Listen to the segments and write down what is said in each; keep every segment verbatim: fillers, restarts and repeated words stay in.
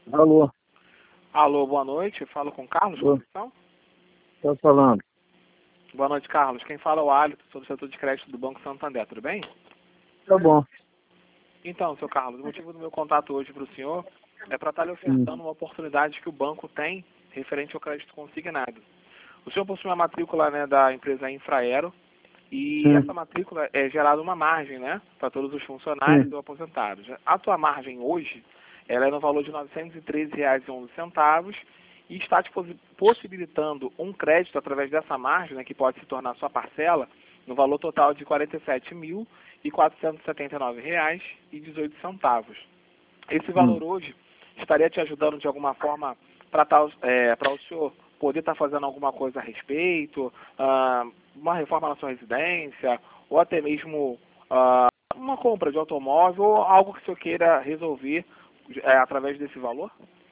Alô, Alô, boa noite. Falo com Carlos Ô. Conceição. tá falando. Boa noite, Carlos. Quem fala é o Alito, sou do setor de crédito do Banco Santander, tudo bem? Tá bom. Então, seu Carlos, o motivo do meu contato hoje para o senhor é para estar lhe Hum. ofertando uma oportunidade que o banco tem referente ao crédito consignado. O senhor possui uma matrícula, né, da empresa Infraero e Sim. essa matrícula é gerada uma margem, né, para todos os funcionários Sim. ou aposentados. A tua margem hoje, ela é no valor de novecentos e treze reais e onze centavos e está te possi- possibilitando um crédito através dessa margem, né, que pode se tornar sua parcela, no valor total de quarenta e sete mil quatrocentos e setenta e nove reais e dezoito centavos. Esse valor Hum. hoje estaria te ajudando de alguma forma para é, para o senhor poder estar fazendo alguma coisa a respeito, ah, uma reforma na sua residência, ou até mesmo ah, uma compra de automóvel, ou algo que o senhor queira resolver é, através desse valor?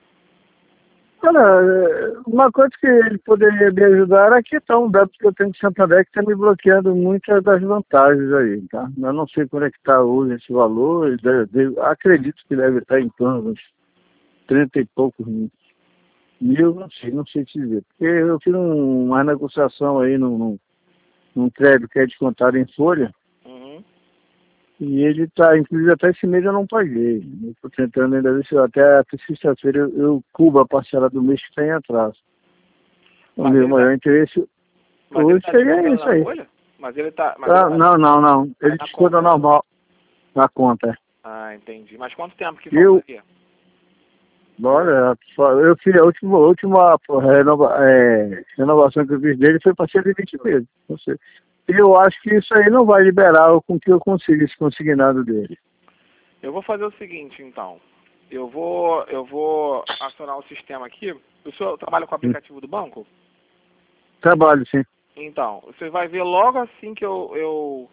Olha, é, uma coisa que ele poderia me ajudar era a quitar um débito que eu tenho de Santander que está me bloqueando muitas das vantagens aí, tá? Eu não sei quando é que está hoje esse valor, ele deve- deve- acredito que deve estar em torno dos trinta e poucos mil, mil, não sei, não sei te dizer. Porque eu fiz um- uma negociação aí num, num, num crédito que é descontado em folha. Uhum. E ele está, inclusive até esse mês eu não paguei. Estou tentando ainda ver se eu, até até sexta-feira eu, eu cubro a parcela do mês que está em atraso. O Mas meu ele está maior interesse mas ele hoje tá seria descontando isso na aí. folha? Mas ele está mas ele Ah, tá não, não, não. aí Ele na desconta conta, né? normal na conta. Ah, entendi. Mas quanto tempo que Eu, faltaria? olha, só- eu fiz a última, a última pô, renova, é, renovação que eu fiz dele foi para cento e vinte meses. Não sei. E eu acho que isso aí não vai liberar o com que eu consiga esse consignado dele. Eu vou fazer o seguinte, então. Eu vou, eu vou acionar o sistema aqui. O senhor trabalha com o Hum. aplicativo do banco? Trabalho, sim. Então, você vai ver logo assim que eu, eu,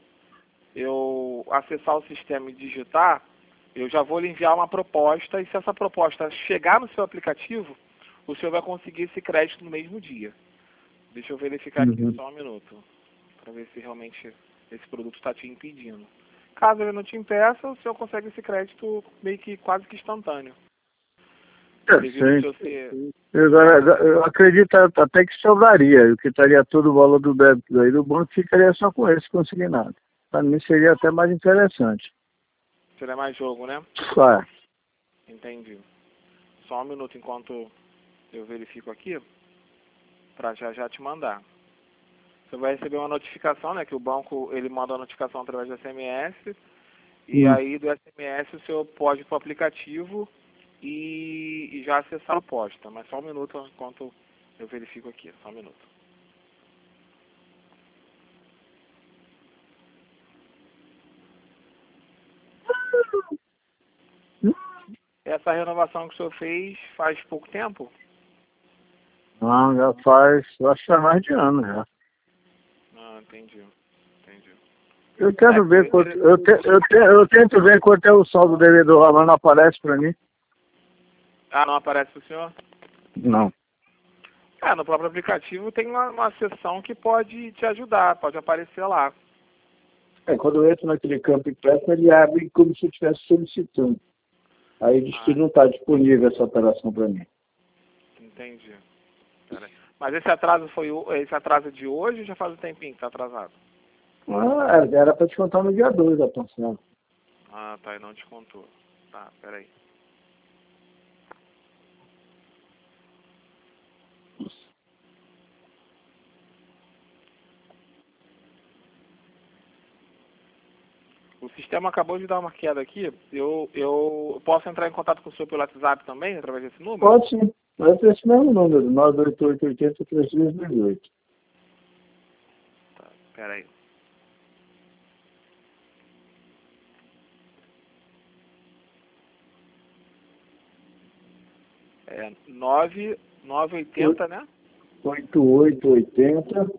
eu acessar o sistema e digitar, eu já vou lhe enviar uma proposta e se essa proposta chegar no seu aplicativo, o senhor vai conseguir esse crédito no mesmo dia. Deixa eu verificar aqui Uhum. só um minuto, para ver se realmente esse produto está te impedindo. Caso ele não te impeça, o senhor consegue esse crédito meio que quase que instantâneo. É, Devido ao sim. senhor ser... Eu, agora, eu acredito até que sobraria, o que estaria todo o valor do débito aí do banco ficaria só com esse consignado. Para mim seria até mais interessante. Seria mais jogo, né? Claro. Entendi. Só um minuto enquanto eu verifico aqui, para já já te mandar. Você vai receber uma notificação, né? Que o banco ele manda a notificação através do S M S. E Hum. aí do S M S o senhor pode ir para o aplicativo e, e já acessar a proposta. Mas só um minuto enquanto eu verifico aqui. Só um minuto. Essa renovação que o senhor fez faz pouco tempo? Não, já faz, eu acho que faz mais de ano já. Ah, entendi. Entendi. Eu É, quero ver porque quanto, ele, eu, te, eu, te, eu tento ver quanto é o saldo devedor lá, mas não aparece para mim. ah, não aparece para o senhor? Não. É, no próprio aplicativo tem uma, uma seção que pode te ajudar, pode aparecer lá. É, quando eu entro naquele campo empréstimo, ele abre como se eu estivesse solicitando. Aí diz que Ah, não está disponível essa operação para mim. entendi. Pera aí. Mas esse atraso foi o- esse atraso é de hoje ou já faz um tempinho que está atrasado? Ah, era para descontar no dia dois a parcela. Ah, tá, e não descontou. Tá, peraí. O sistema acabou de dar uma queda aqui. Eu, eu posso entrar em contato com o senhor pelo WhatsApp também, através desse número? Pode sim. Vai ter esse mesmo número, nove oito oito oito zero três três dois oito. Tá, peraí. É nove nove oitenta, né? oito oito oito zero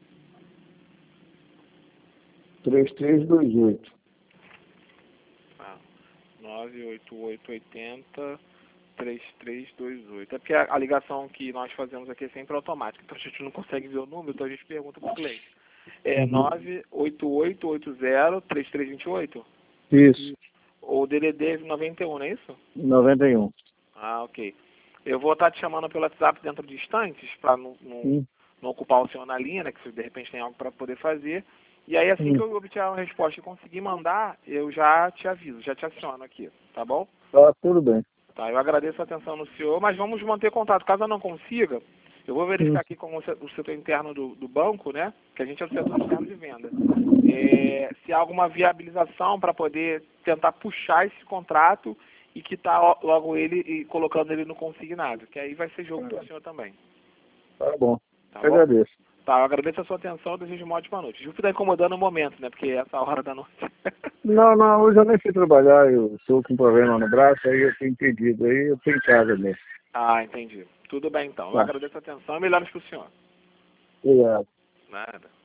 três três dois oito. Ah, nove oito oito oito zero três três dois oito. É porque a, a ligação que nós fazemos aqui é sempre automática, então a gente não consegue ver o número, então a gente pergunta para o cliente. É Uhum. nove oito oito oito zero três três dois oito? Isso, Ou D D D noventa e um, não é isso? noventa e um. Ah, ok. Eu vou estar te chamando pelo WhatsApp dentro de instantes, para não, não, não ocupar o senhor na linha, né? Que se de repente tem algo para poder fazer. E aí, assim Hum. que eu obter a resposta e conseguir mandar, eu já te aviso, já te aciono aqui, tá bom? Tá, tudo bem. Tá, eu agradeço a atenção do senhor, mas vamos manter contato. Caso eu não consiga, eu vou verificar Hum. aqui com o se- o setor interno do, do banco, né? Que a gente é o setor interno de venda. É, se há alguma viabilização para poder tentar puxar esse contrato e quitar logo ele e colocando ele no consignado, que aí vai ser jogo para o senhor também. Tá bom. Tá Eu bom? agradeço. Tá, eu agradeço a sua atenção e desejo uma ótima noite. Desculpe estar incomodando o momento, né? Porque é essa hora da noite. Não, não, hoje eu nem fui trabalhar, eu estou com problema no braço, aí eu tenho pedido, aí eu tenho em casa mesmo. Ah, entendi. Tudo bem então. Eu Tá. agradeço a atenção e melhoras para o senhor. Obrigado. Nada.